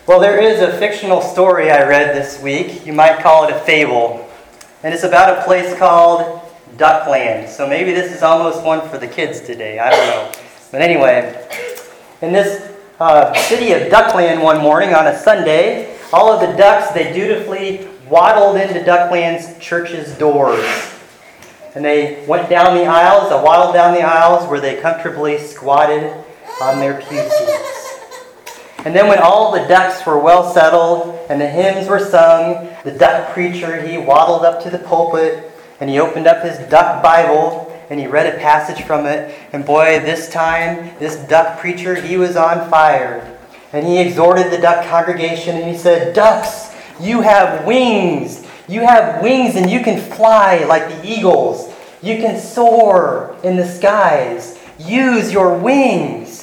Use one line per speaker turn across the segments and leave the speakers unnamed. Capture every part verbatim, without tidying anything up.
Well, there is a fictional story I read this week. You might call it a fable. And it's about a place called Duckland. So maybe this is almost one for the kids today. I don't know. But anyway, in this uh, city of Duckland one morning on a Sunday, all of the ducks, they dutifully waddled into Duckland's church's doors. And they went down the aisles, they waddled down the aisles where they comfortably squatted on their pew seats. And then when all the ducks were well settled and the hymns were sung, the duck preacher, he waddled up to the pulpit and he opened up his duck Bible and he read a passage from it. And boy, this time, this duck preacher, he was on fire. And he exhorted the duck congregation and he said, "Ducks, you have wings. You have wings and you can fly like the eagles. You can soar in the skies. Use your wings."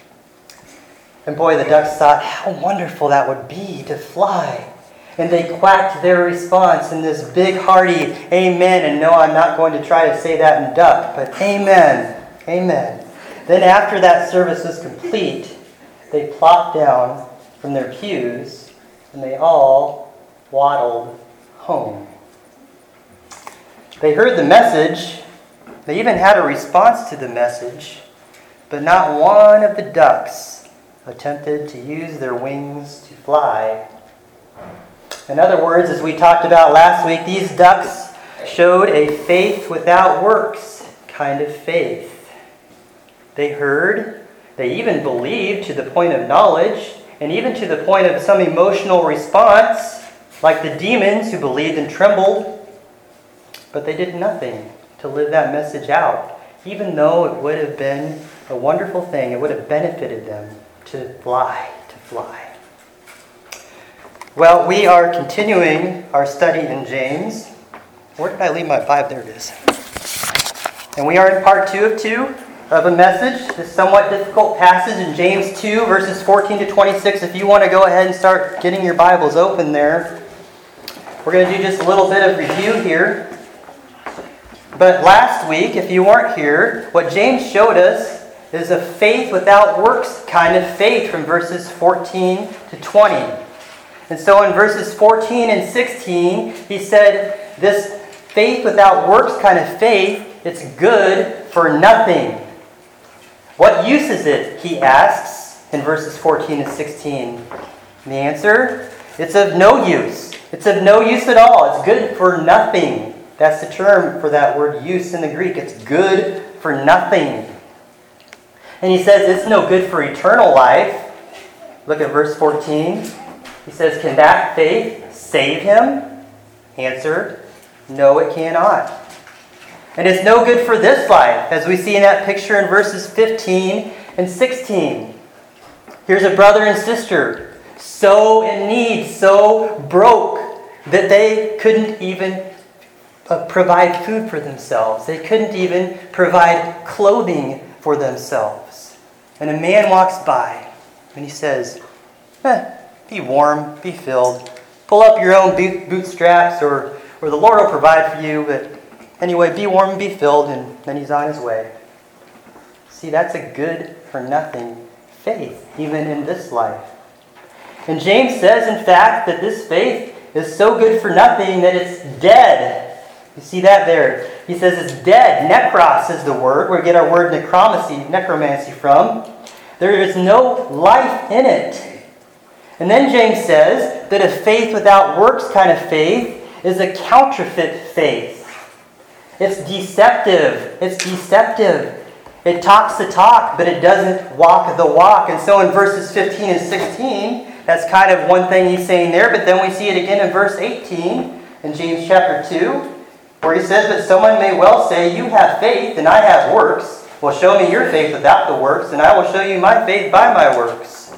And boy, the ducks thought, how wonderful that would be to fly. And they quacked their response in this big, hearty amen. And no, I'm not going to try to say that in duck, but amen, amen. Then after that service was complete, they plopped down from their pews and they all waddled home. They heard the message. They even had a response to the message, but not one of the ducks attempted to use their wings to fly. In other words, as we talked about last week, these ducks showed a faith without works kind of faith. They heard, they even believed to the point of knowledge, and even to the point of some emotional response, like the demons who believed and trembled, but they did nothing to live that message out, even though it would have been a wonderful thing. It would have benefited them to fly, to fly. Well, we are continuing our study in James. Where did I leave my Bible? There it is. And we are in part two of two of a message, this somewhat difficult passage in James two, verses fourteen to twenty-six. If you want to go ahead and start getting your Bibles open there, we're going to do just a little bit of review here. But last week, if you weren't here, what James showed us is a faith without works kind of faith from verses fourteen to twenty. And so in verses fourteen and sixteen, he said this faith without works kind of faith, it's good for nothing. What use is it, he asks in verses fourteen and sixteen. And the answer, it's of no use. It's of no use at all. It's good for nothing. That's the term for that word use in the Greek. It's good for nothing. And he says it's no good for eternal life. Look at verse fourteen. He says, can that faith save him? Answer, no, it cannot. And it's no good for this life, as we see in that picture in verses fifteen and sixteen. Here's a brother and sister, so in need, so broke, that they couldn't even uh, provide food for themselves. They couldn't even provide clothing for themselves. And a man walks by and he says, eh, be warm, be filled. Pull up your own boot, bootstraps or, or the Lord will provide for you. But anyway, be warm and be filled, and then he's on his way. See, that's a good for nothing faith, even in this life. And James says, in fact, that this faith is so good for nothing that it's dead. You see that there? He says it's dead. Necros is the word. We get our word necromancy, necromancy from. There is no life in it. And then James says that a faith without works kind of faith is a counterfeit faith. It's deceptive. It's deceptive. It talks the talk, but it doesn't walk the walk. And so in verses fifteen and sixteen, that's kind of one thing he's saying there. But then we see it again in verse eighteen in James chapter two, where he says, but someone may well say, you have faith and I have works. Well, show me your faith without the works, and I will show you my faith by my works.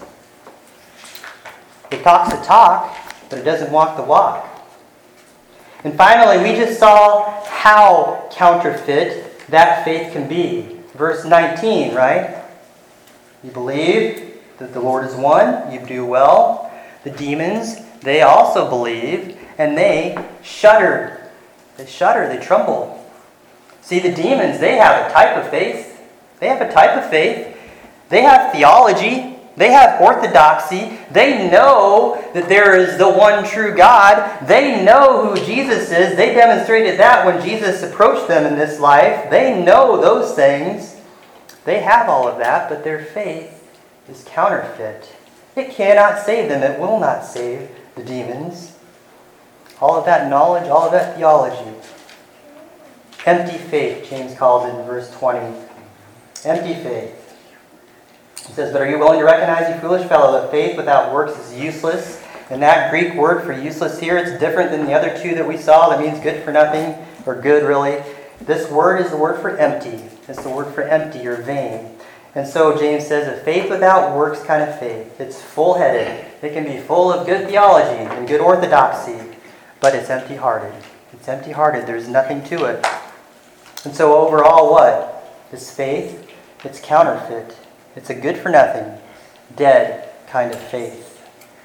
It talks the talk, but it doesn't walk the walk. And finally, we just saw how counterfeit that faith can be. Verse nineteen, right? You believe that the Lord is one, you do well. The demons, they also believe, and they shuddered. They shudder, they tremble. See, the demons, they have a type of faith. They have a type of faith. They have theology. They have orthodoxy. They know that there is the one true God. They know who Jesus is. They demonstrated that when Jesus approached them in this life. They know those things. They have all of that, but their faith is counterfeit. It cannot save them. It will not save the demons. All of that knowledge, all of that theology. Empty faith, James calls it in verse twenty. Empty faith. He says, but are you willing to recognize, you foolish fellow, that faith without works is useless? And that Greek word for useless here, it's different than the other two that we saw. That means good for nothing, or good really. This word is the word for empty. It's the word for empty or vain. And so James says, a faith without works kind of faith. It's full-headed. It can be full of good theology and good orthodoxy, but it's empty-hearted. It's empty-hearted. There's nothing to it. And so overall, what? This faith, it's counterfeit. It's a good-for-nothing, dead kind of faith.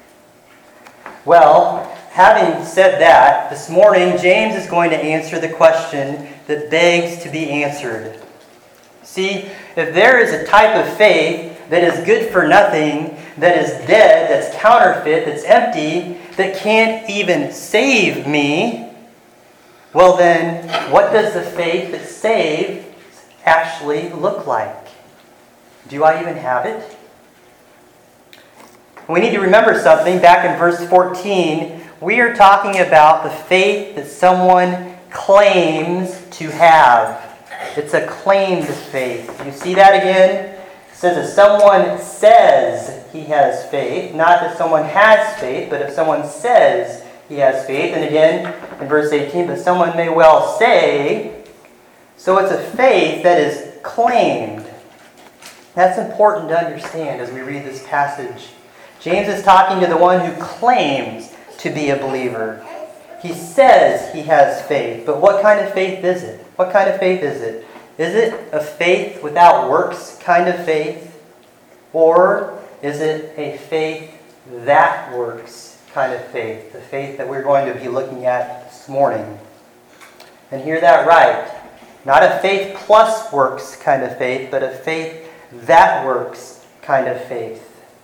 Well, having said that, this morning, James is going to answer the question that begs to be answered. See, if there is a type of faith that is good for nothing, that is dead, that's counterfeit, that's empty, that can't even save me, well then, what does the faith that saves actually look like? Do I even have it? We need to remember something. Back in verse fourteen, we are talking about the faith that someone claims to have. It's a claimed faith. You see that again? It says if someone says he has faith, not that someone has faith, but if someone says he has faith. And again, in verse eighteen, but someone may well say. So it's a faith that is claimed. That's important to understand as we read this passage. James is talking to the one who claims to be a believer. He says he has faith, but what kind of faith is it? What kind of faith is it? Is it a faith without works kind of faith? Or is it a faith that works kind of faith? The faith that we're going to be looking at this morning. And hear that right. Not a faith plus works kind of faith, but a faith that works kind of faith.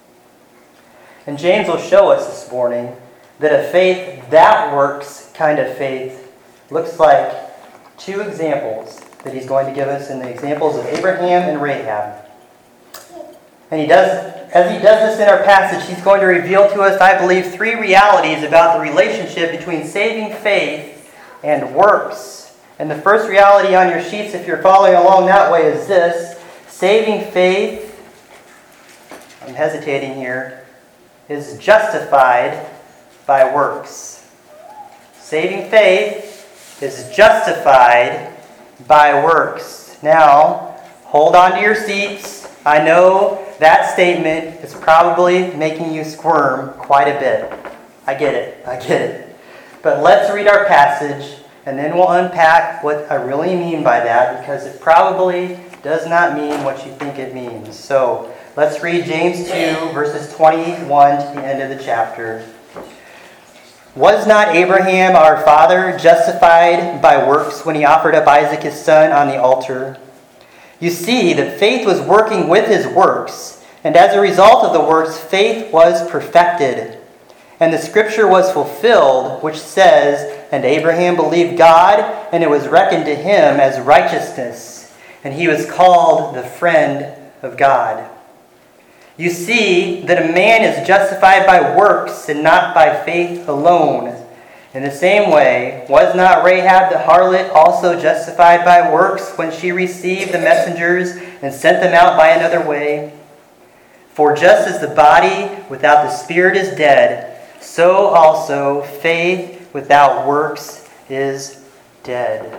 And James will show us this morning that a faith that works kind of faith looks like two examples that he's going to give us in the examples of Abraham and Rahab. And he does, as he does this in our passage, he's going to reveal to us, I believe, three realities about the relationship between saving faith and works. And the first reality on your sheets, if you're following along that way, is this. Saving faith, I'm hesitating here, is justified by works. Saving faith is justified by works. Now, hold on to your seats. I know that statement is probably making you squirm quite a bit. I get it. I get it. But let's read our passage, and then we'll unpack what I really mean by that, because it probably does not mean what you think it means. So let's read James two, verses twenty-one to the end of the chapter. Was not Abraham our father justified by works when he offered up Isaac his son on the altar? You see that faith was working with his works, and as a result of the works, faith was perfected. And the scripture was fulfilled, which says, and Abraham believed God, and it was reckoned to him as righteousness. And he was called the friend of God. You see that a man is justified by works and not by faith alone. In the same way, was not Rahab the harlot also justified by works when she received the messengers and sent them out by another way? For just as the body without the spirit is dead, so also faith without works is dead.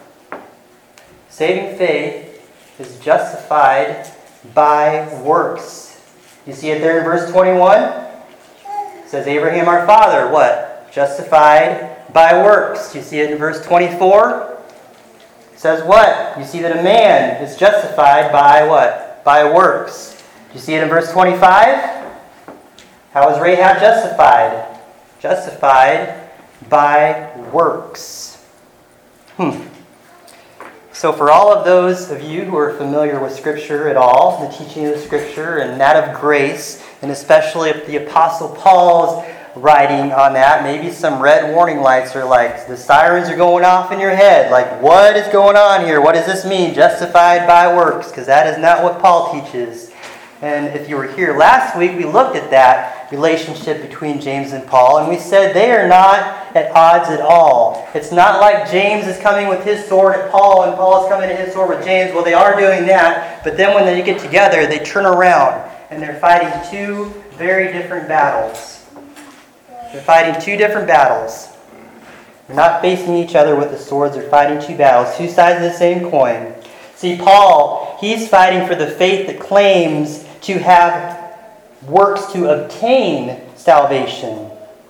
Saving faith is justified by works. You see it there in verse twenty-one? It says, Abraham our father, what? Justified by works. You see it in verse twenty-four? It says what? You see that a man is justified by what? By works. You see it in verse twenty-five? How is Rahab justified? Justified by works. Hmm. So for all of those of you who are familiar with Scripture at all, the teaching of the Scripture and that of grace, and especially if the Apostle Paul's writing on that, maybe some red warning lights are like, the sirens are going off in your head. Like, what is going on here? What does this mean? Justified by works? Because that is not what Paul teaches. And if you were here last week, we looked at that relationship between James and Paul, and we said they are not at odds at all. It's not like James is coming with his sword at Paul, and Paul is coming to his sword with James. Well, they are doing that, but then when they get together, they turn around, and they're fighting two very different battles. They're fighting two different battles. They're not facing each other with the swords. They're fighting two battles, two sides of the same coin. See, Paul, he's fighting for the faith that claims to have works to obtain salvation.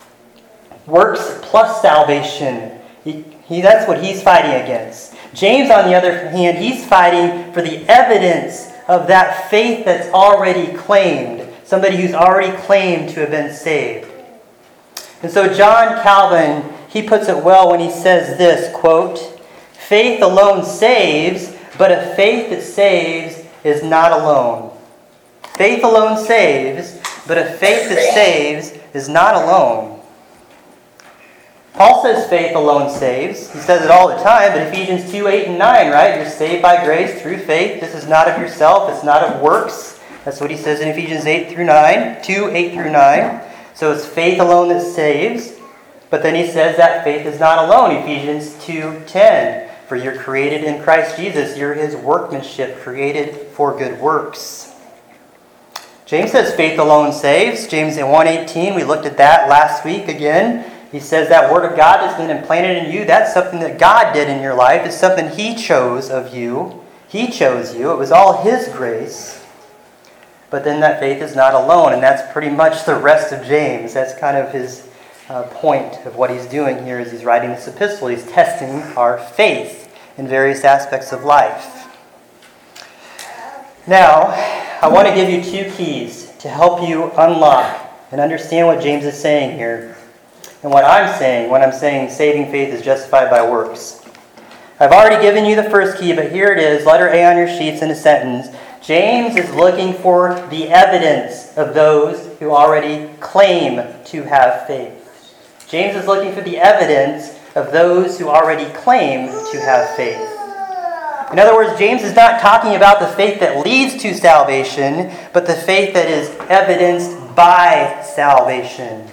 Works plus salvation. He, he, that's what he's fighting against. James, on the other hand, he's fighting for the evidence of that faith that's already claimed. Somebody who's already claimed to have been saved. And so John Calvin, he puts it well when he says this, quote, "Faith alone saves, but a faith that saves is not alone." Faith alone saves, but a faith that saves is not alone. Paul says faith alone saves. He says it all the time, but Ephesians two, eight, and nine, right? You're saved by grace through faith. This is not of yourself. It's not of works. That's what he says in Ephesians eight through nine, two, eight through nine. So it's faith alone that saves. But then he says that faith is not alone. Ephesians two, ten. For you're created in Christ Jesus. You're his workmanship, created for good works. James says faith alone saves. James in one eighteen, we looked at that last week again. He says that word of God has been implanted in you. That's something that God did in your life. It's something he chose of you. He chose you. It was all his grace. But then that faith is not alone. And that's pretty much the rest of James. That's kind of his uh, point of what he's doing here as he's writing this epistle. He's testing our faith in various aspects of life. Now, I want to give you two keys to help you unlock and understand what James is saying here. And what I'm saying, when I'm saying saving faith is justified by works. I've already given you the first key, but here it is, letter A on your sheets in a sentence. James is looking for the evidence of those who already claim to have faith. James is looking for the evidence of those who already claim to have faith. In other words, James is not talking about the faith that leads to salvation, but the faith that is evidenced by salvation.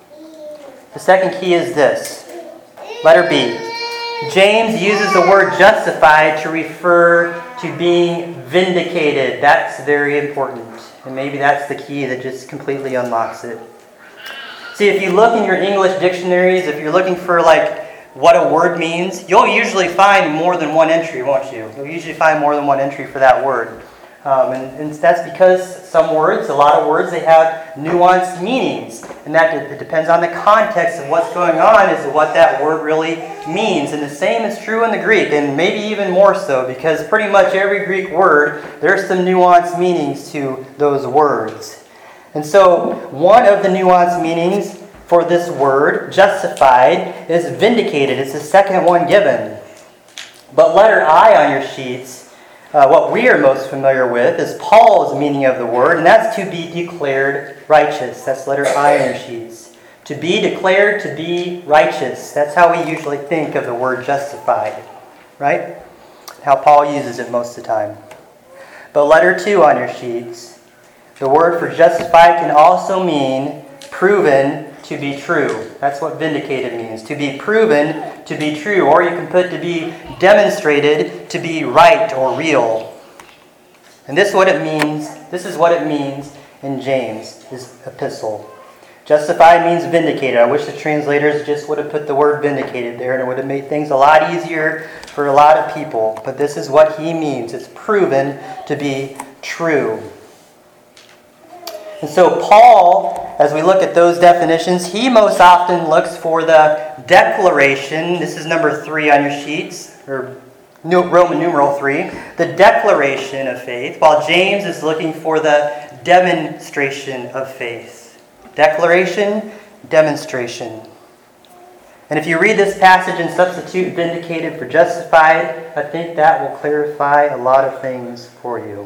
The second key is this. Letter B. James uses the word justified to refer to being vindicated. That's very important. And maybe that's the key that just completely unlocks it. See, if you look in your English dictionaries, if you're looking for like what a word means, you'll usually find more than one entry, won't you? You'll usually find more than one entry for that word. Um, and, and that's because some words, a lot of words, they have nuanced meanings. And that it depends on the context of what's going on as to what that word really means. And the same is true in the Greek, and maybe even more so, because pretty much every Greek word, there's some nuanced meanings to those words. And so one of the nuanced meanings for this word, justified, is vindicated. It's the second one given. But letter I on your sheets, Uh, what we are most familiar with is Paul's meaning of the word, and that's to be declared righteous. That's letter I on your sheets. To be declared to be righteous. That's how we usually think of the word justified, right? How Paul uses it most of the time. But letter two on your sheets, the word for justified can also mean proven to be true. That's what vindicated means. To be proven to be true. Or you can put to be demonstrated to be right or real. And this is what it means. This is what it means in James, his epistle. Justified means vindicated. I wish the translators just would have put the word vindicated there, and it would have made things a lot easier for a lot of people. But this is what he means. It's proven to be true. And so Paul, as we look at those definitions, he most often looks for the declaration. This is number three on your sheets, or Roman numeral three. The declaration of faith, while James is looking for the demonstration of faith. Declaration, demonstration. And if you read this passage and substitute vindicated for justified, I think that will clarify a lot of things for you.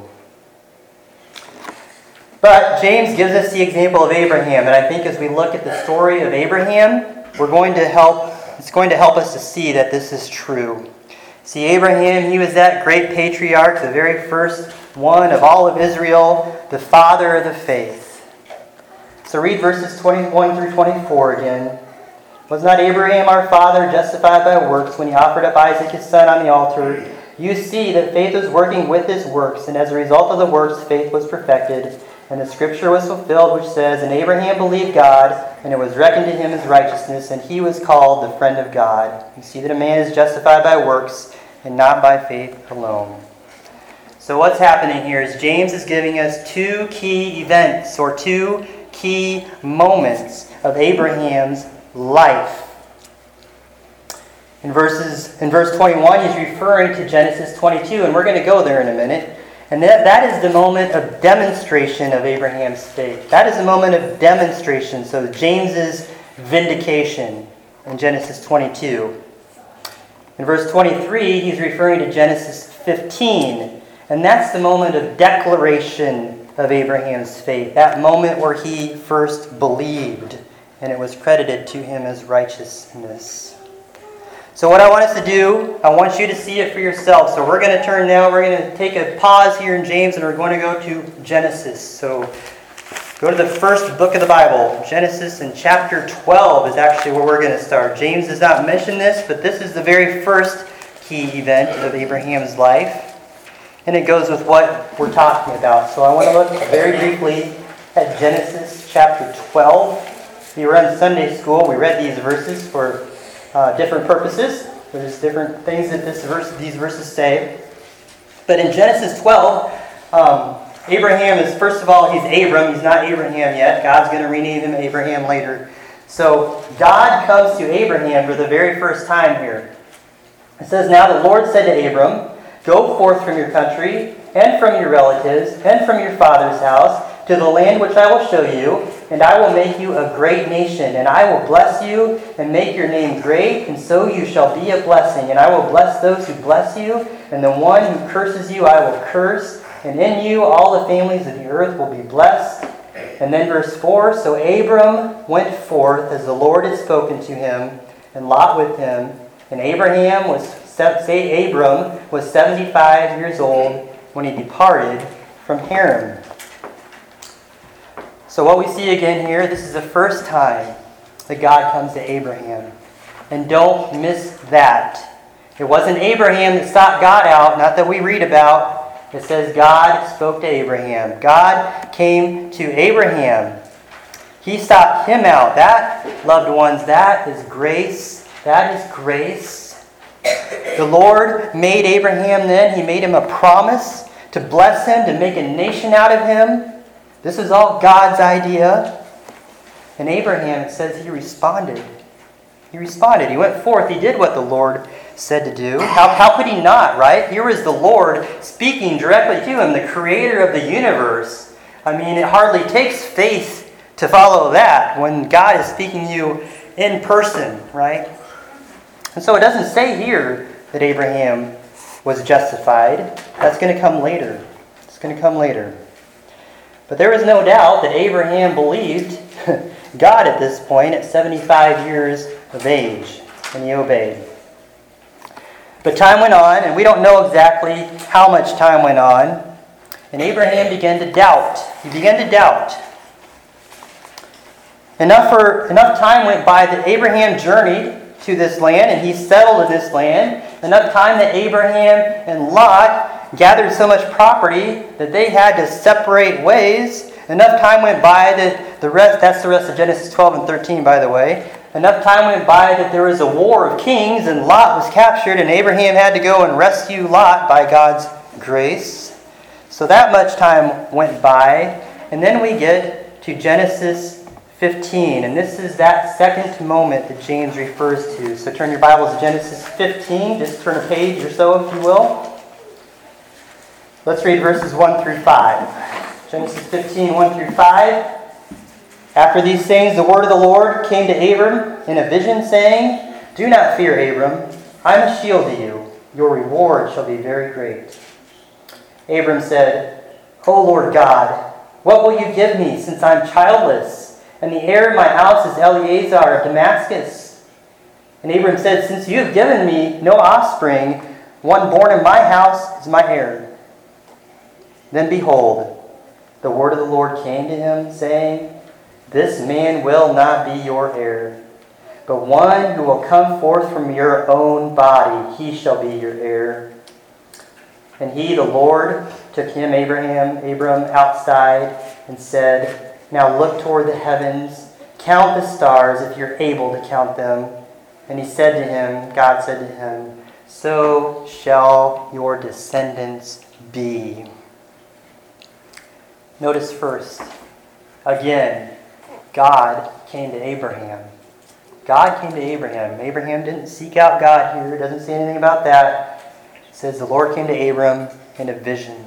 But James gives us the example of Abraham, and I think as we look at the story of Abraham, we're going to help, it's going to help us to see that this is true. See, Abraham, he was that great patriarch, the very first one of all of Israel, the father of the faith. So read verses twenty-one through twenty-four again. Was not Abraham our father justified by works when he offered up Isaac his son on the altar? You see that faith was working with his works, and as a result of the works, faith was perfected. And the scripture was fulfilled, which says, And Abraham believed God, and it was reckoned to him as righteousness, and he was called the friend of God. You see that a man is justified by works, and not by faith alone. So what's happening here is James is giving us two key events, or two key moments of Abraham's life. In verses in verse twenty-one, he's referring to Genesis twenty-two, and we're going to go there in a minute. And that, that is the moment of demonstration of Abraham's faith. That is the moment of demonstration. So James's vindication in Genesis twenty-two. In verse twenty-three, he's referring to Genesis fifteen. And that's the moment of declaration of Abraham's faith. That moment where he first believed, and it was credited to him as righteousness. So what I want us to do, I want you to see it for yourself. So we're going to turn now, we're going to take a pause here in James, and we're going to go to Genesis. So go to the first book of the Bible. Genesis in chapter twelve is actually where we're going to start. James does not mention this, but this is the very first key event of Abraham's life. And it goes with what we're talking about. So I want to look very briefly at Genesis chapter twelve. If you were in Sunday school, we read these verses for uh, different purposes. There's different things that this verse, these verses say. But in Genesis twelve, um, Abraham is, first of all, he's Abram. He's not Abraham yet. God's going to rename him Abraham later. So God comes to Abraham for the very first time here. It says, Now the Lord said to Abram, Go forth from your country, and from your relatives, and from your father's house, to the land which I will show you, and I will make you a great nation, and I will bless you, and make your name great, and so you shall be a blessing. And I will bless those who bless you, and the one who curses you I will curse, and in you all the families of the earth will be blessed. And then verse four, So Abram went forth as the Lord had spoken to him, and Lot with him, and Abraham was Say Abram was seventy-five years old when he departed from Haran. So what we see again here, this is the first time that God comes to Abraham. And don't miss that. It wasn't Abraham that sought God out, not that we read about. It says God spoke to Abraham. God came to Abraham. He sought him out. That, loved ones, that is grace. That is grace. The Lord made Abraham then. He made him a promise to bless him, to make a nation out of him. This is all God's idea. And Abraham, it says he responded. He responded. He went forth. He did what the Lord said to do. How, how could he not, right? Here was the Lord speaking directly to him, the creator of the universe. I mean, it hardly takes faith to follow that when God is speaking to you in person, right? And so it doesn't say here that Abraham was justified. That's going to come later. It's going to come later. But there is no doubt that Abraham believed God at this point at seventy-five years of age, and he obeyed. But time went on, and we don't know exactly how much time went on, and Abraham began to doubt. He began to doubt. Enough, for, enough time went by that Abraham journeyed to this land, and he settled in this land. Enough time that Abraham and Lot gathered so much property that they had to separate ways. Enough time went by that the rest, that's the rest of Genesis twelve and thirteen, by the way. Enough time went by that there was a war of kings, and Lot was captured, and Abraham had to go and rescue Lot by God's grace. So that much time went by, and then we get to Genesis fifteen, and this is that second moment that James refers to. So turn your Bibles to Genesis fifteen, just turn a page or so if you will. Let's read verses one through five. Genesis fifteen, one through five. After these things, the word of the Lord came to Abram in a vision, saying, Do not fear, Abram. I am a shield to you. Your reward shall be very great. Abram said, O Lord God, what will you give me, since I am childless, and the heir of my house is Eleazar of Damascus? And Abram said, Since you have given me no offspring, one born in my house is my heir. Then behold, the word of the Lord came to him, saying, This man will not be your heir, but one who will come forth from your own body, he shall be your heir. And he, the Lord, took him, Abraham, Abram, outside and said, Now look toward the heavens, count the stars if you're able to count them. And he said to him, God said to him, So shall your descendants be. Notice first, again, God came to Abraham. God came to Abraham. Abraham didn't seek out God here. It doesn't say anything about that. It says the Lord came to Abram in a vision.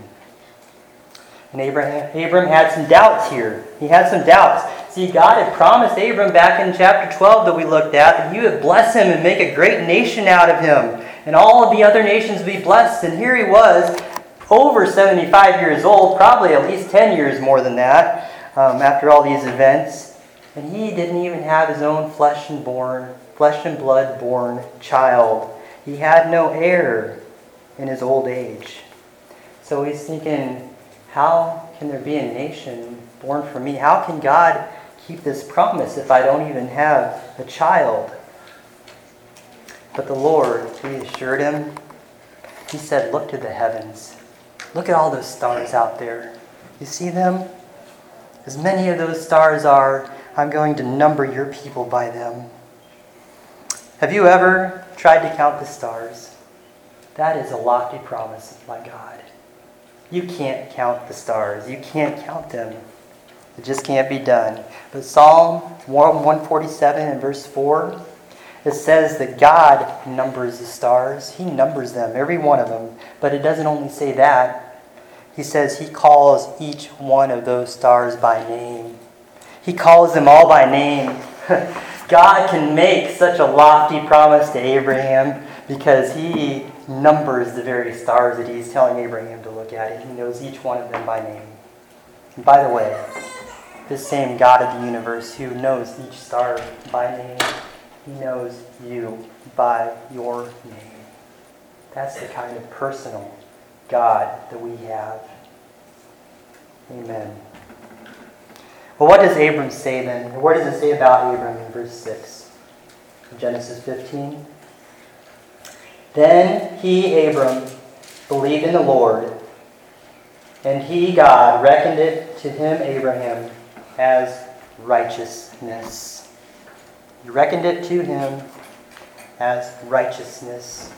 And Abraham, Abram had some doubts here. He had some doubts. See, God had promised Abram back in chapter twelve that we looked at that he would bless him and make a great nation out of him. And all of the other nations would be blessed. And here he was, over seventy-five years old, probably at least ten years more than that, um, after all these events. And he didn't even have his own flesh and born, flesh and blood born child. He had no heir in his old age. So he's thinking, how can there be a nation born from me? How can God keep this promise if I don't even have a child? But the Lord, he assured him. He said, look to the heavens. Look at all those stars out there. You see them? As many of those stars are, I'm going to number your people by them. Have you ever tried to count the stars? That is a lofty promise by God. You can't count the stars. You can't count them. It just can't be done. But Psalm one forty-seven and verse four, it says that God numbers the stars. He numbers them, every one of them. But it doesn't only say that. He says he calls each one of those stars by name. He calls them all by name. God can make such a lofty promise to Abraham because he numbers the very stars that he's telling Abraham to look at. And he knows each one of them by name. And by the way, this same God of the universe who knows each star by name, he knows you by your name. That's the kind of personal God that we have. Amen. Well, what does Abram say then? What does it say about Abram in verse six of Genesis fifteen? Then he, Abram, believed in the Lord, and he, God, reckoned it to him, Abraham, as righteousness. He reckoned it to him as righteousness.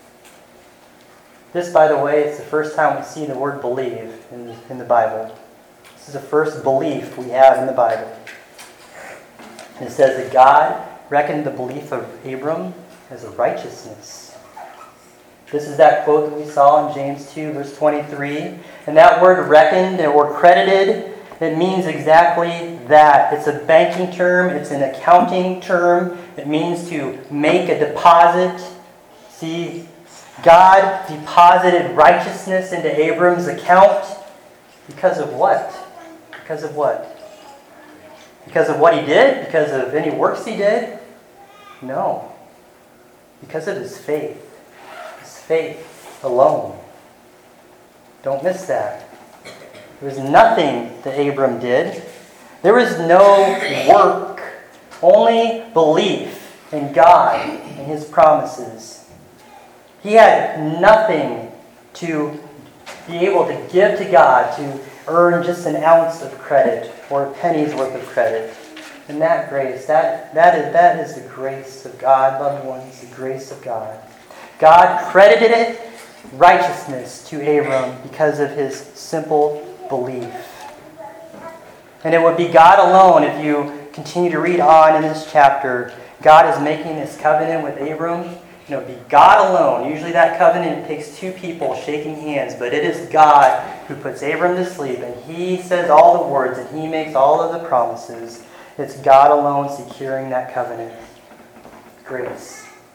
This, by the way, is the first time we see the word believe in the, in the Bible. This is the first belief we have in the Bible. And it says that God reckoned the belief of Abram as a righteousness. This is that quote that we saw in James two, verse twenty-three. And that word reckoned or credited, it means exactly that. It's a banking term. It's an accounting term. It means to make a deposit. See, God deposited righteousness into Abram's account because of what? Because of what? Because of what he did? Because of any works he did? No. Because of his faith. His faith alone. Don't miss that. There was nothing that Abram did. There was no work. Only belief in God and his promises. He had nothing to be able to give to God to earn just an ounce of credit or a penny's worth of credit. And that grace, that, that, is, that is the grace of God, loved ones, the grace of God. God credited it righteousness to Abram because of his simple belief. And it would be God alone, if you continue to read on in this chapter, God is making this covenant with Abram. It would be God alone. Usually that covenant takes two people shaking hands, but it is God who puts Abram to sleep, and he says all the words, and he makes all of the promises. It's God alone securing that covenant. Grace.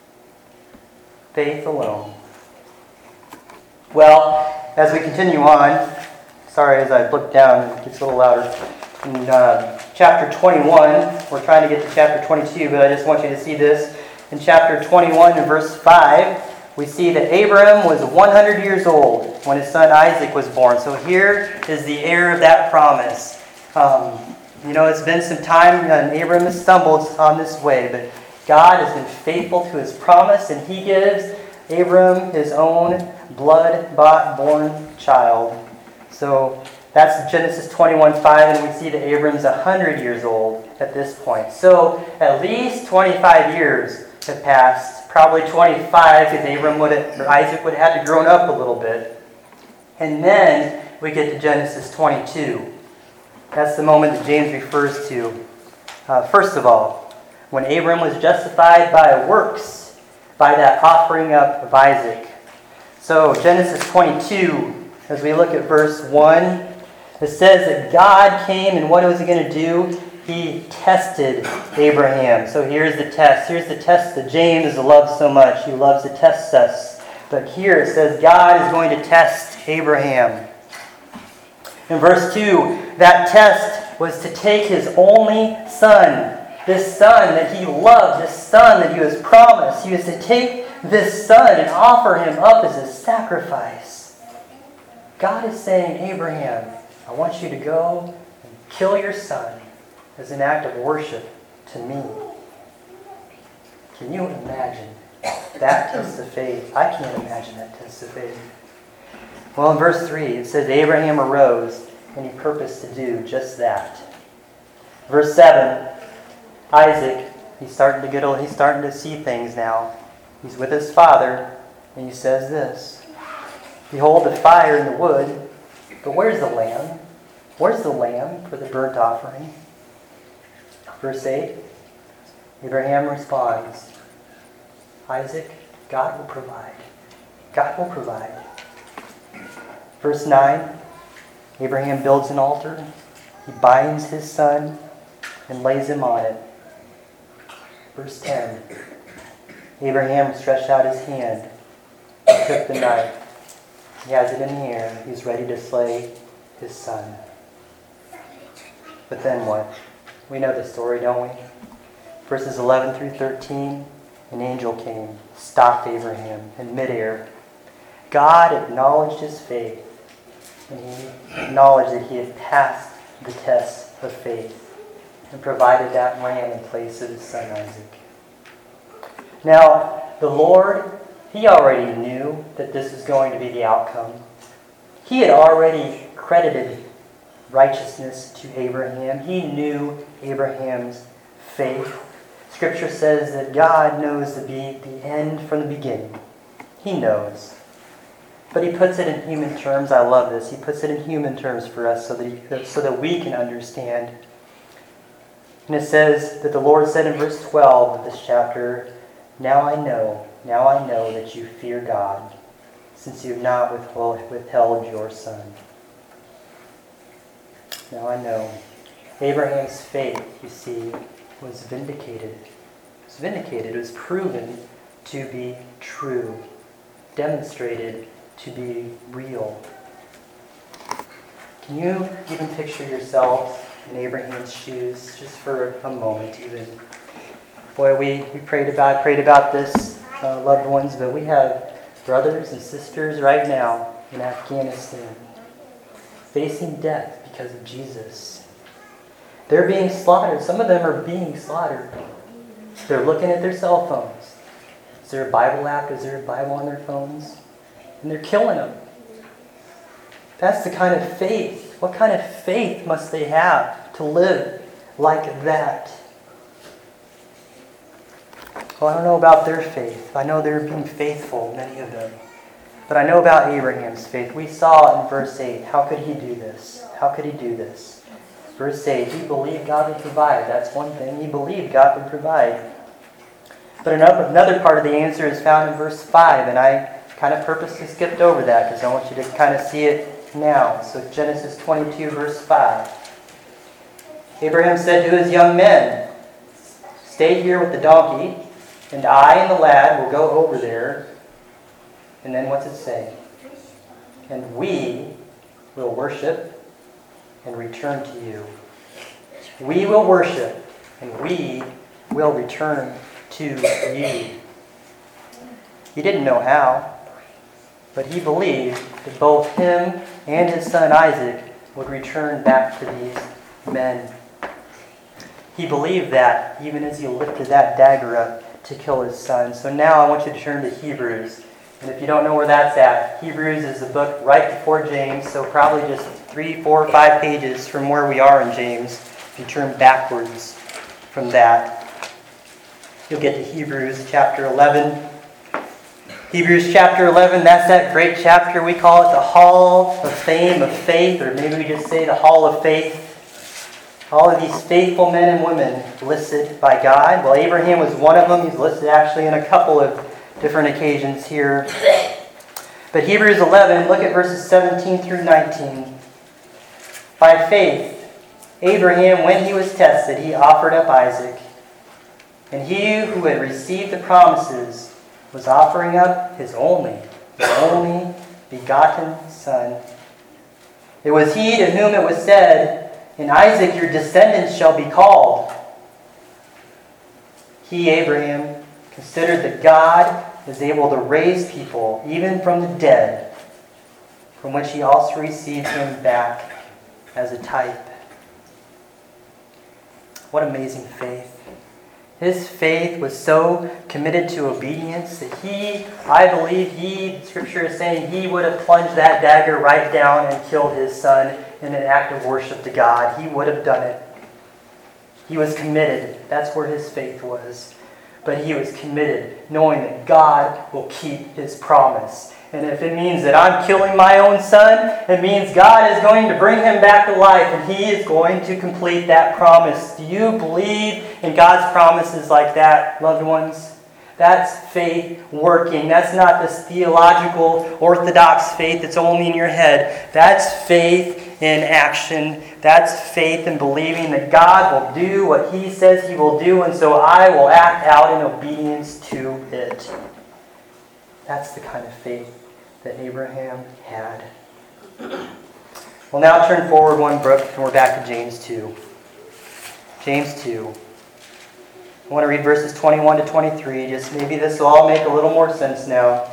faith alone. Well, as we continue on, sorry, as I look down, it gets a little louder. In uh, chapter twenty-one, we're trying to get to chapter twenty-two, but I just want you to see this. In chapter twenty-one and verse five, we see that Abraham was one hundred years old when his son Isaac was born. So here is the heir of that promise. Um, you know, it's been some time and Abraham has stumbled on this way, but God has been faithful to his promise, and he gives Abraham his own blood-bought born child. So that's Genesis twenty-one five, and we see that Abram's one hundred years old at this point. So at least twenty-five years have passed, probably twenty-five, because Abram would have, or Isaac would have had to grown up a little bit. And then we get to Genesis twenty-two. That's the moment that James refers to. Uh, first of all, when Abram was justified by works, by that offering up of Isaac. So Genesis twenty-two, as we look at verse one, it says that God came, and what was he going to do? He tested Abraham. So here's the test. Here's the test that James loves so much. He loves to test us. But here it says God is going to test Abraham. In verse two, that test was to take his only son, this son that he loved, this son that he was promised. He was to take this son and offer him up as a sacrifice. God is saying, Abraham, I want you to go and kill your son as an act of worship to me. Can you imagine that test of faith? I can't imagine that test of faith. Well, in verse three, it says, Abraham arose and he purposed to do just that. Verse seven, Isaac, he's starting to get old, he's starting to see things now. He's with his father, and he says this, behold the fire and the wood, but where's the lamb? Where's the lamb for the burnt offering? Verse eight, Abraham responds, Isaac, God will provide. God will provide. Verse nine, Abraham builds an altar. He binds his son and lays him on it. Verse ten, Abraham stretched out his hand and took the knife. He has it in the air. He's ready to slay his son. But then what? We know the story, don't we? Verses eleven through thirteen, an angel came, stopped Abraham in midair. God acknowledged his faith, and he acknowledged that he had passed the test of faith and provided that lamb in place of his son Isaac. Now, the Lord, he already knew that this was going to be the outcome. He had already credited righteousness to Abraham. He knew Abraham's faith. Scripture says that God knows the, be- the end from the beginning. He knows. But he puts it in human terms. I love this. He puts it in human terms for us so that, he, so that we can understand. And it says that the Lord said in verse twelve of this chapter, Now I know, now I know that you fear God, since you have not withheld, withheld your son. Now I know. Abraham's faith, you see, was vindicated. It was vindicated. It was proven to be true, demonstrated to be real. Can you even picture yourself in Abraham's shoes, just for a moment even? Boy, we, we prayed about prayed about this, uh, loved ones, but we have brothers and sisters right now in Afghanistan facing death because of Jesus. They're being slaughtered. Some of them are being slaughtered. They're looking at their cell phones. Is there a Bible app? Is there a Bible on their phones? And they're killing them. That's the kind of faith. What kind of faith must they have to live like that? Well, I don't know about their faith. I know they're being faithful, many of them. But I know about Abraham's faith. We saw in verse eight, how could he do this? How could he do this? Verse eight, he believed God would provide. That's one thing. He believed God would provide. But another part of the answer is found in verse five, and I kind of purposely skipped over that because I want you to kind of see it now. So Genesis twenty-two, verse five. Abraham said to his young men, Stay here with the donkey, and I and the lad will go over there And then what's it say? And we will worship and return to you. We will worship and we will return to you. He didn't know how, but he believed that both him and his son Isaac would return back to these men. He believed that even as he lifted that dagger up to kill his son. So now I want you to turn to Hebrews. And if you don't know where that's at, Hebrews is the book right before James, so probably just three, four, five pages from where we are in James. If you turn backwards from that, you'll get to Hebrews chapter eleven. Hebrews chapter eleven, that's that great chapter. We call it the Hall of Fame of Faith, or maybe we just say the Hall of Faith. All of these faithful men and women listed by God. Well, Abraham was one of them. He's listed actually in a couple of different occasions here. But Hebrews eleven, look at verses seventeen through nineteen. By faith, Abraham, when he was tested, he offered up Isaac. And he who had received the promises was offering up his only, his only begotten son. It was he to whom it was said, in Isaac your descendants shall be called. He, Abraham, considered that God is able to raise people, even from the dead, from which he also received him back as a type. What amazing faith. His faith was so committed to obedience that he, I believe he, Scripture is saying, he would have plunged that dagger right down and killed his son in an act of worship to God. He would have done it. He was committed. That's where his faith was. But he was committed, knowing that God will keep his promise. And if it means that I'm killing my own son, it means God is going to bring him back to life and he is going to complete that promise. Do you believe in God's promises like that, loved ones? That's faith working. That's not this theological, orthodox faith that's only in your head. That's faith in action. That's faith in believing that God will do what he says he will do, and so I will act out in obedience to it. That's the kind of faith that Abraham had. We'll now turn forward one book, and we're back to James two. James two. I want to read verses twenty-one to twenty-three. Just maybe this will all make a little more sense now.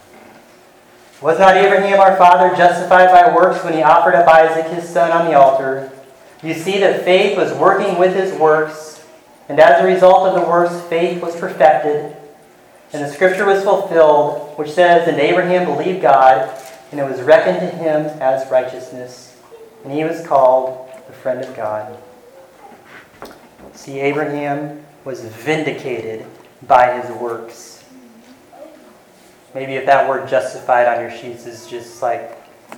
Was not Abraham our father justified by works when he offered up Isaac his son on the altar? You see that faith was working with his works, and as a result of the works, faith was perfected. And the scripture was fulfilled, which says, and Abraham believed God, and it was reckoned to him as righteousness. And he was called the friend of God. See, Abraham was vindicated by his works. Maybe if that word justified on your sheets is just like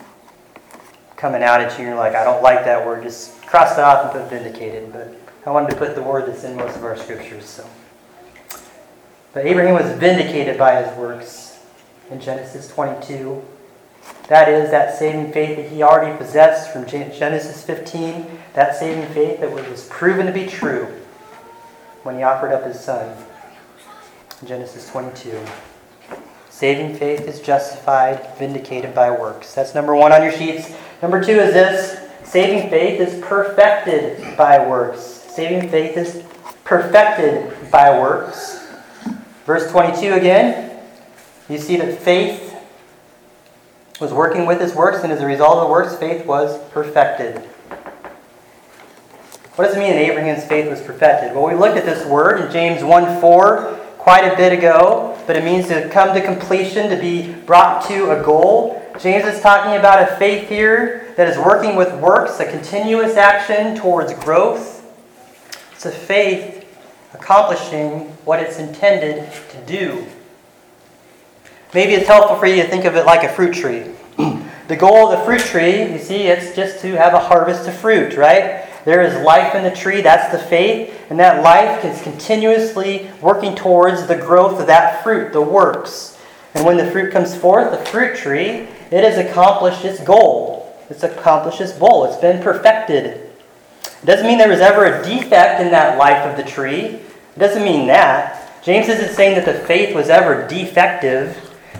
coming out at you, and you're like, I don't like that word, just cross it off and put vindicated. But I wanted to put the word that's in most of our scriptures. So, But Abraham was vindicated by his works in Genesis twenty-two. That is, that saving faith that he already possessed from Genesis fifteen, that saving faith that was proven to be true when he offered up his son in Genesis twenty-two. Saving faith is justified, vindicated by works. That's number one on your sheets. Number two is this. Saving faith is perfected by works. Saving faith is perfected by works. Verse twenty-two again. You see that faith was working with his works, and as a result of the works, faith was perfected. What does it mean that Abraham's faith was perfected? Well, we looked at this word in James one four quite a bit ago, but it means to come to completion, to be brought to a goal. James is talking about a faith here that is working with works, a continuous action towards growth. It's a faith accomplishing what it's intended to do. Maybe it's helpful for you to think of it like a fruit tree. The goal of the fruit tree, you see, it's just to have a harvest of fruit, right? There is life in the tree, that's the faith, and that life is continuously working towards the growth of that fruit, the works. And when the fruit comes forth, the fruit tree, it has accomplished its goal. It's accomplished its goal. It's been perfected. It doesn't mean there was ever a defect in that life of the tree. It doesn't mean that. James isn't saying that the faith was ever defective.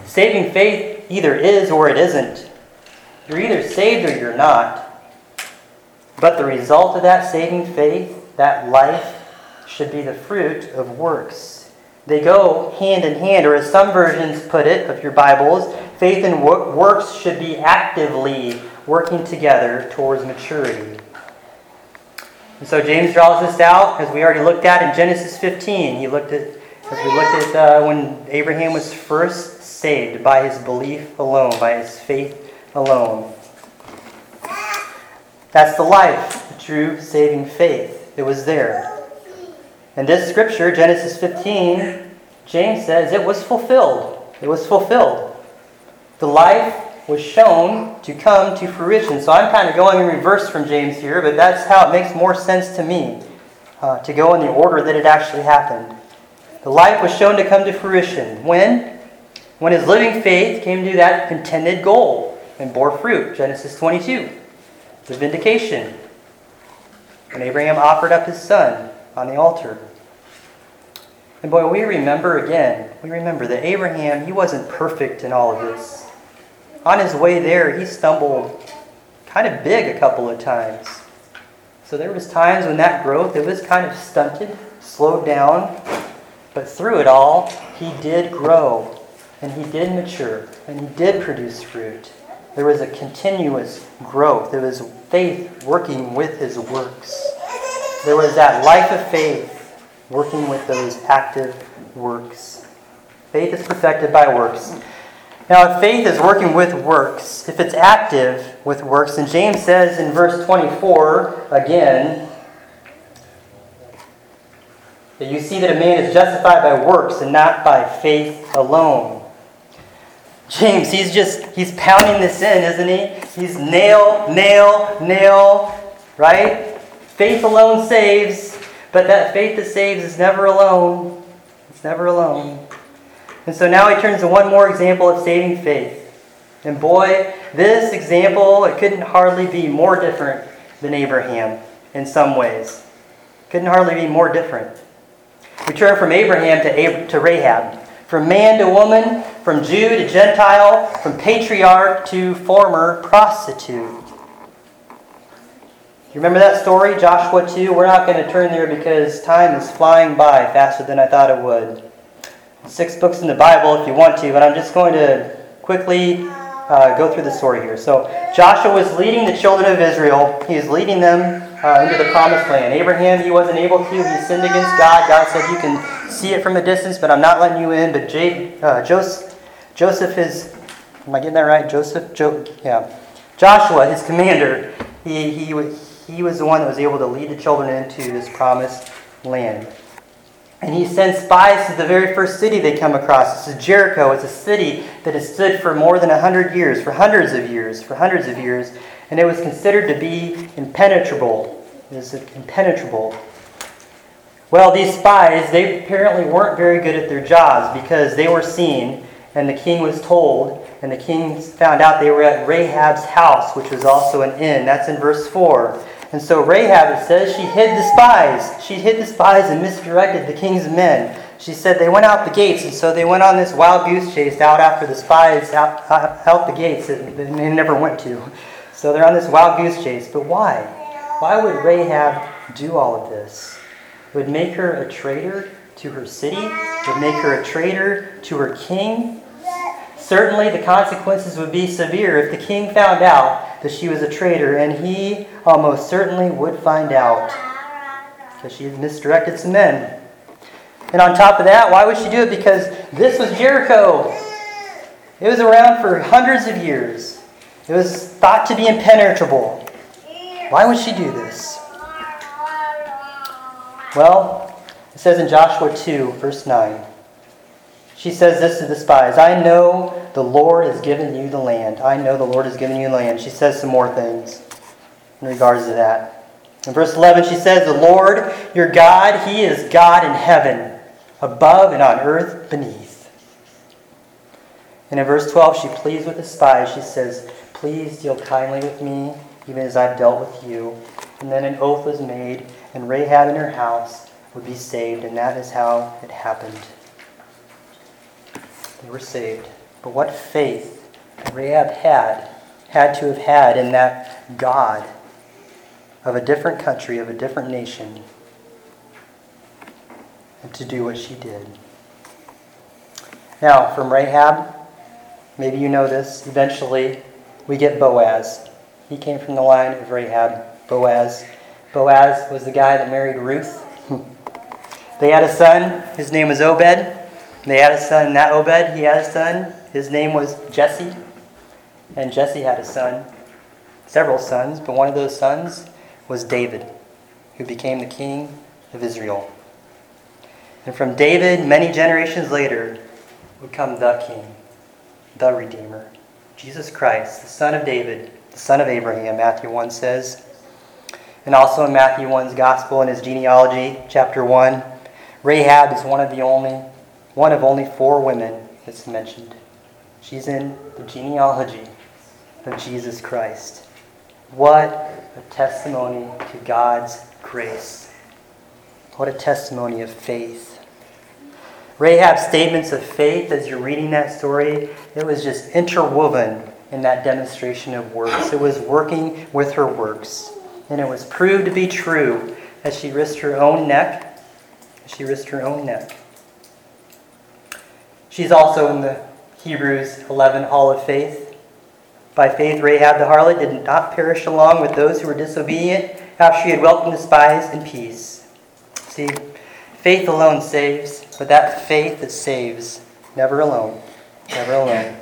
Saving faith either is or it isn't. You're either saved or you're not. But the result of that saving faith, that life, should be the fruit of works. They go hand in hand, or as some versions put it, of your Bibles, faith and works should be actively working together towards maturity. And so James draws this out, as we already looked at in Genesis fifteen. He looked at, as we looked at uh, when Abraham was first saved by his belief alone, by his faith alone. That's the life, the true saving faith. It was there. And this scripture, Genesis fifteen, James says it was fulfilled. It was fulfilled. The life was shown to come to fruition. So I'm kind of going in reverse from James here, but that's how it makes more sense to me, uh, to go in the order that it actually happened. The life was shown to come to fruition. When? When his living faith came to that intended goal and bore fruit. Genesis twenty-two. The vindication. When Abraham offered up his son on the altar. And boy, we remember again, we remember that Abraham, he wasn't perfect in all of this. On his way there, he stumbled kind of big a couple of times. So there was times when that growth, it was kind of stunted, slowed down. But through it all, he did grow, and he did mature, and he did produce fruit. There was a continuous growth. There was faith working with his works. There was that life of faith working with those active works. Faith is perfected by works. Now, if faith is working with works, if it's active with works, and James says in verse twenty-four, again, that you see that a man is justified by works and not by faith alone. James, he's just, he's pounding this in, isn't he? He's nail, nail, nail, right? Faith alone saves, but that faith that saves is never alone. It's never alone. And so now he turns to one more example of saving faith. And boy, this example, it couldn't hardly be more different than Abraham in some ways. Couldn't hardly be more different. We turn from Abraham to, Ab- to Rahab. From man to woman, from Jew to Gentile, from patriarch to former prostitute. You remember that story, Joshua two? We're not going to turn there because time is flying by faster than I thought it would. Six books in the Bible if you want to, but I'm just going to quickly uh, go through the story here. So Joshua was leading the children of Israel. He was leading them uh, into the promised land. Abraham, he wasn't able to. He sinned against God. God said, you can see it from a distance, but I'm not letting you in. But J- uh, Joseph, Joseph is, am I getting that right? Joseph? Jo- yeah. Joshua, his commander, he, he, he was the one that was able to lead the children into this promised land. And he sends spies to the very first city they come across. This is Jericho. It's a city that has stood for more than one hundred years, for hundreds of years, for hundreds of years. And it was considered to be impenetrable. It was impenetrable. Well, these spies, they apparently weren't very good at their jobs because they were seen, and the king was told, and the king found out they were at Rahab's house, which was also an inn. That's in verse four. And so Rahab, it says, she hid the spies. She hid the spies and misdirected the king's men. She said they went out the gates, and so they went on this wild goose chase out after the spies out, out, out the gates that they never went to. So they're on this wild goose chase. But why? Why would Rahab do all of this? It would make her a traitor to her city? It would make her a traitor to her king? Certainly the consequences would be severe if the king found out that she was a traitor, and he almost certainly would find out because she had misdirected some men. And on top of that, why would she do it? Because this was Jericho. It was around for hundreds of years. It was thought to be impenetrable. Why would she do this? Well, it says in Joshua two, verse nine, she says this to the spies, I know the Lord has given you the land. I know the Lord has given you the land. She says some more things in regards to that. In verse eleven, she says, the Lord, your God, He is God in heaven, above and on earth beneath. And in verse twelve, she pleads with the spies. She says, please deal kindly with me, even as I've dealt with you. And then an oath was made, and Rahab and her house would be saved, and that is how it happened. They were saved. But what faith Rahab had, had to have had in that God of a different country, of a different nation, and to do what she did. Now, from Rahab, maybe you know this, eventually we get Boaz. He came from the line of Rahab, Boaz. Boaz was the guy that married Ruth. They had a son, his name was Obed. They had a son, that Obed, he had a son, his name was Jesse. And Jesse had a son, several sons, but one of those sons was David, who became the king of Israel. And from David, many generations later, would come the King, the Redeemer, Jesus Christ, the son of David, the son of Abraham, Matthew one says. And also in Matthew one's gospel, in his genealogy, chapter one, Rahab is one of the only, one of only four women that's mentioned. She's in the genealogy of Jesus Christ. What a testimony to God's grace. What a testimony of faith. Rahab's statements of faith, as you're reading that story, it was just interwoven in that demonstration of works. It was working with her works. And it was proved to be true as she risked her own neck. She risked her own neck. She's also in the Hebrews eleven Hall of Faith. By faith, Rahab the harlot did not perish along with those who were disobedient after she had welcomed the spies in peace. See, faith alone saves, but that faith that saves, never alone. Never alone.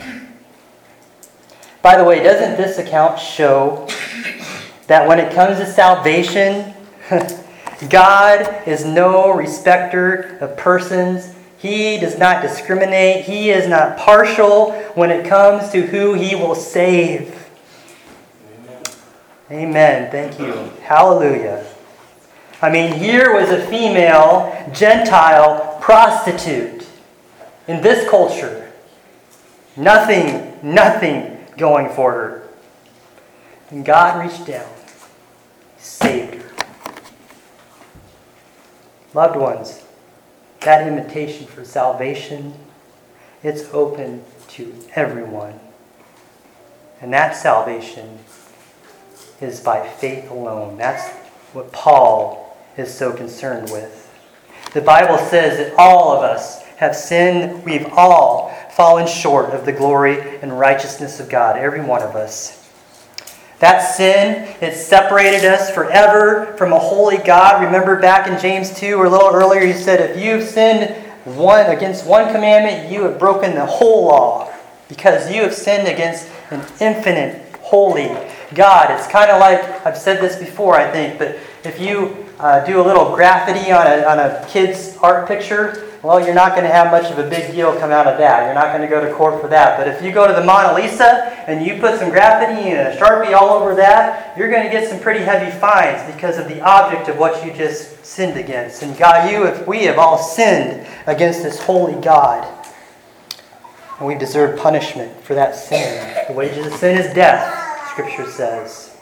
By the way, doesn't this account show that when it comes to salvation, God is no respecter of persons. He does not discriminate. He is not partial when it comes to who He will save. Amen. Amen. Thank you. Hallelujah. I mean, here was a female Gentile prostitute in this culture. Nothing, nothing going for her. And God reached down, saved her. Loved ones, that invitation for salvation, it's open to everyone. And that salvation is by faith alone. That's what Paul is so concerned with. The Bible says that all of us have sinned. We've all fallen short of the glory and righteousness of God, every one of us. That sin, it separated us forever from a holy God. Remember back in James two, or a little earlier, he said, if you've sinned one against one commandment, you have broken the whole law, because you have sinned against an infinite, holy God. It's kind of like, I've said this before, I think, but if you uh, do a little graffiti on a, on a kid's art picture, well, you're not going to have much of a big deal come out of that. You're not going to go to court for that. But if you go to the Mona Lisa and you put some graffiti and a Sharpie all over that, you're going to get some pretty heavy fines because of the object of what you just sinned against. And God, you, if we have all sinned against this holy God, and we deserve punishment for that sin. The wages of sin is death, Scripture says.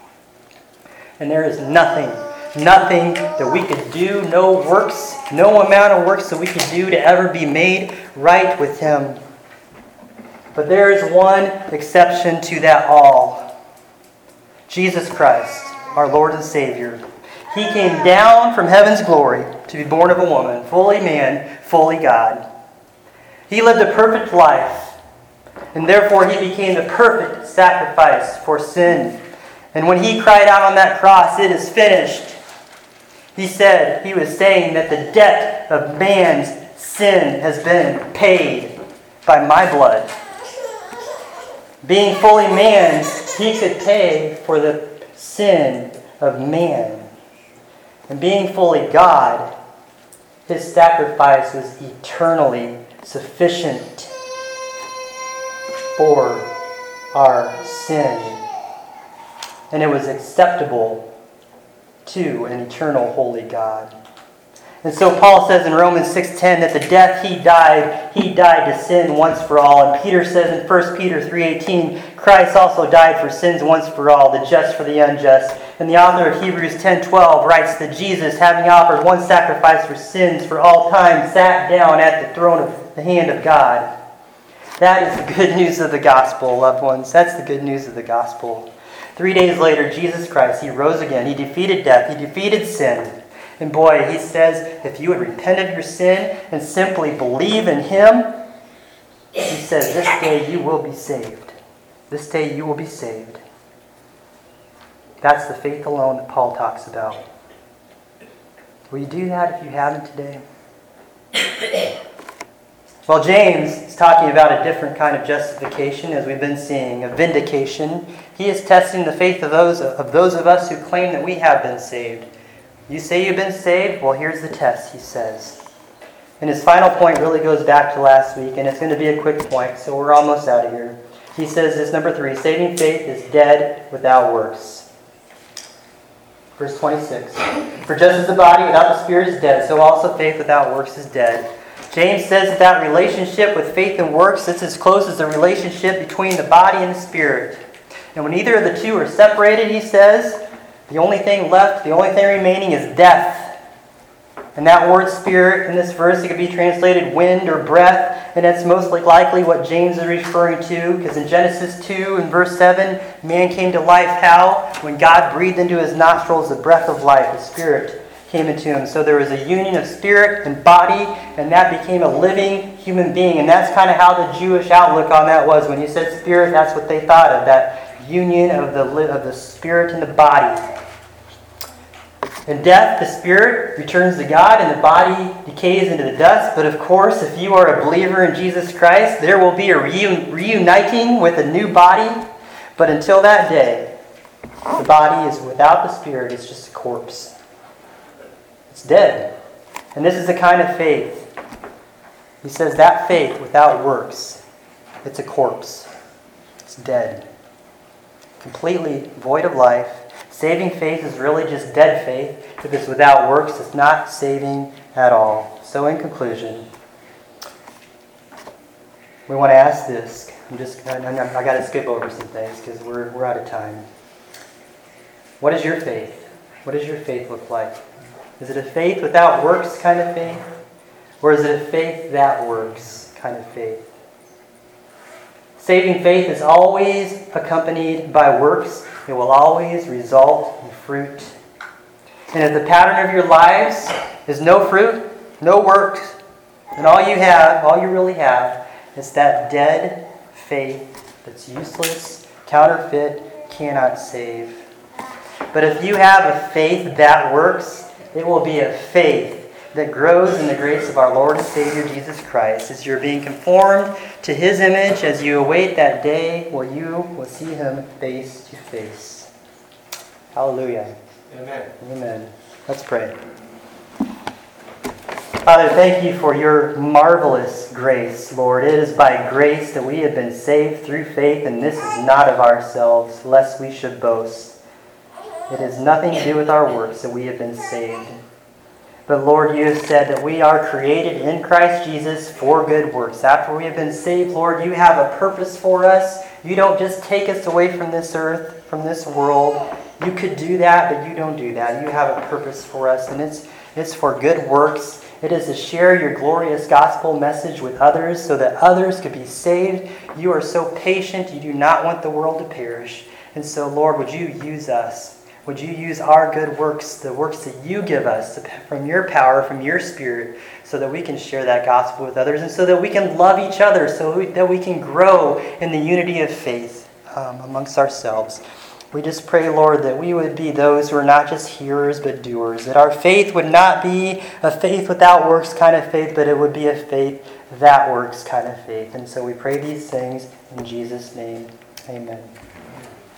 And there is nothing Nothing that we could do, no works, no amount of works that we could do to ever be made right with Him. But there is one exception to that all. Jesus Christ, our Lord and Savior. He came down from heaven's glory to be born of a woman, fully man, fully God. He lived a perfect life, and therefore He became the perfect sacrifice for sin. And when He cried out on that cross, "It is finished," He said, He was saying that the debt of man's sin has been paid by my blood. Being fully man, He could pay for the sin of man. And being fully God, His sacrifice was eternally sufficient for our sin. And it was acceptable to an eternal holy God. And so Paul says in Romans six ten that the death he died, he died to sin once for all. And Peter says in First Peter three eighteen, Christ also died for sins once for all, the just for the unjust. And the author of Hebrews ten twelve writes that Jesus, having offered one sacrifice for sins for all time, sat down at the throne of the hand of God. That is the good news of the gospel, loved ones. That's the good news of the gospel. Three days later, Jesus Christ, he rose again. He defeated death. He defeated sin. And boy, he says, if you would repent of your sin and simply believe in him, he says, this day you will be saved. This day you will be saved. That's the faith alone that Paul talks about. Will you do that if you haven't today? Well, James is talking about a different kind of justification, as we've been seeing, a vindication. He is testing the faith of those of those of us who claim that we have been saved. You say you've been saved? Well, here's the test, he says. And his final point really goes back to last week, and it's going to be a quick point, so we're almost out of here. He says this, number three, saving faith is dead without works. Verse twenty-six. For just as the body without the spirit is dead, so also faith without works is dead. James says that that relationship with faith and works is as close as the relationship between the body and the spirit. And when either of the two are separated, he says, the only thing left, the only thing remaining is death. And that word spirit in this verse, it could be translated wind or breath, and that's most likely what James is referring to, because in Genesis two and verse seven, man came to life how? When God breathed into his nostrils the breath of life, the spirit came into him. So there was a union of spirit and body, and that became a living human being. And that's kind of how the Jewish outlook on that was. When you said spirit, that's what they thought of, that union of the of the spirit and the body. In death, the spirit returns to God and the body decays into the dust. But of course, if you are a believer in Jesus Christ, there will be a reun- reuniting with a new body. But until that day, the body is without the spirit. It's just a corpse. It's dead. And this is the kind of faith. He says that faith without works, it's a corpse. It's dead. Completely void of life. Saving faith is really just dead faith. If it's without works, it's not saving at all. So in conclusion, we want to ask this. I'm just I, I got to skip over some things because we're we're out of time. What is your faith? What does your faith look like? Is it a faith without works kind of faith? Or is it a faith that works kind of faith? Saving faith is always accompanied by works. It will always result in fruit. And if the pattern of your lives is no fruit, no works, then all you have, all you really have, is that dead faith that's useless, counterfeit, cannot save. But if you have a faith that works, it will be a faith that grows in the grace of our Lord and Savior Jesus Christ as you're being conformed to His image as you await that day where you will see Him face to face. Hallelujah.
Amen.
Amen. Let's pray. Father, thank you for your marvelous grace, Lord. It is by grace that we have been saved through faith, and this is not of ourselves, lest we should boast. It has nothing to do with our works that we have been saved. But Lord, you have said that we are created in Christ Jesus for good works. After we have been saved, Lord, you have a purpose for us. You don't just take us away from this earth, from this world. You could do that, but you don't do that. You have a purpose for us, and it's it's for good works. It is to share your glorious gospel message with others so that others could be saved. You are so patient. You do not want the world to perish. And so, Lord, would you use us? Would you use our good works, the works that you give us from your power, from your Spirit, so that we can share that gospel with others and so that we can love each other, so that we can grow in the unity of faith um, amongst ourselves. We just pray, Lord, that we would be those who are not just hearers but doers, that our faith would not be a faith without works kind of faith, but it would be a faith that works kind of faith. And so we pray these things in Jesus' name. Amen.